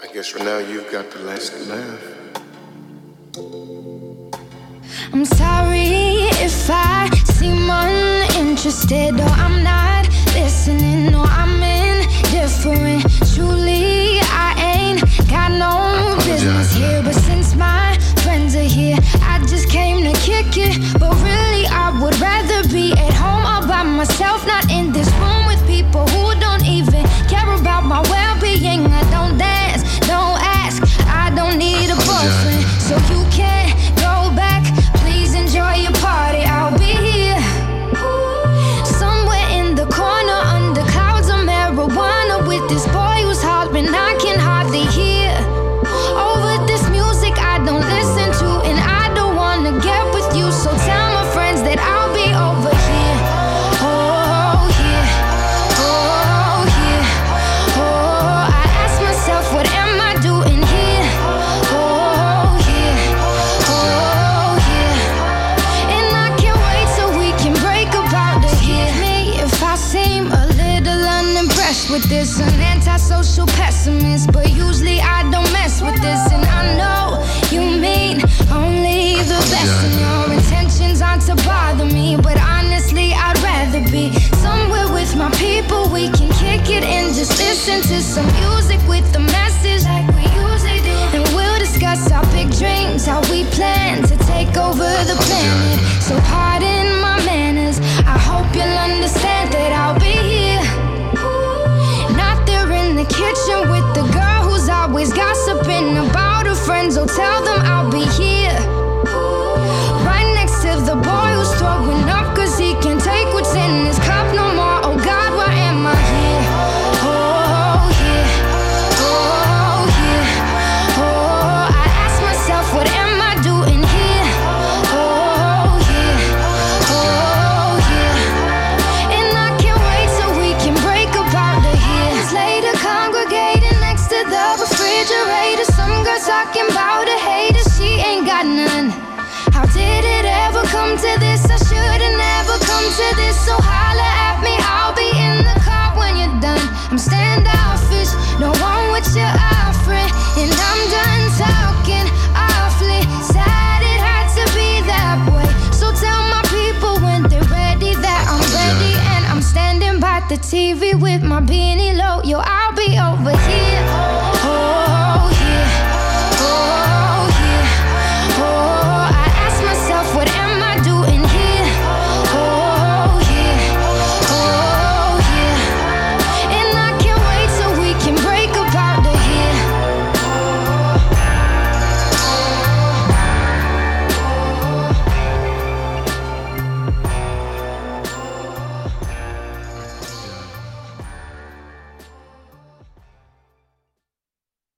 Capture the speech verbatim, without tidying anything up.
I guess for now you've got the last laugh. I'm sorry if I seem uninterested, or I'm not listening, or I'm indifferent. Truly, I ain't got no business here, but since my friends are here, I just came to kick it. But really, I would rather be at home all by myself, not in this room with people who don't even care about my well-being. I don't dance, don't ask, I don't need a boyfriend, so you can't go back. Please enjoy your party, I'll be here somewhere in the corner under clouds of marijuana with this boy who's hollering I can hardly hear. Over this music I don't listen to, and I don't wanna get with you, so tell my friends that I'll be over here. Oh yeah, oh yeah, oh, I ask myself what am I doing here. Oh yeah, oh yeah, and I can't wait till we can break about the here. Me if I seem a little unimpressed with this, an antisocial pessimist, but usually I don't mess with this, and I know you mean only the best, and your intentions aren't to bother me, but honestly I'd rather be somewhere with my people. We can kick it and just listen to some music with the message like we usually do, and we'll discuss our big dreams, how we plan to take over the planet. So pardon my manners, I hope you'll understand that I'll be here, not there in the kitchen with the girl who's always gossiping about her friends. Oh, tell them I'll be here right next to the boy who's throwing up cause he can't take what's in his cup no more. Oh God, why am I here? Oh yeah, oh yeah, oh, I ask myself what am I doing here. Oh yeah, oh yeah, and I can't wait till we can break about the years later, congregating next to the refrigerator. Some girl talking about a hater, she ain't got none. How did it ever come to this? I should've never come to this. So holla at me, I'll be in the car when you're done. I'm standoffish, don't want what you're offering, and I'm done talking awfully. Sad it had to be that way, so tell my people when they're ready that I'm ready, and I'm standing by the T V with my beanie low. Yo, I'll be over here.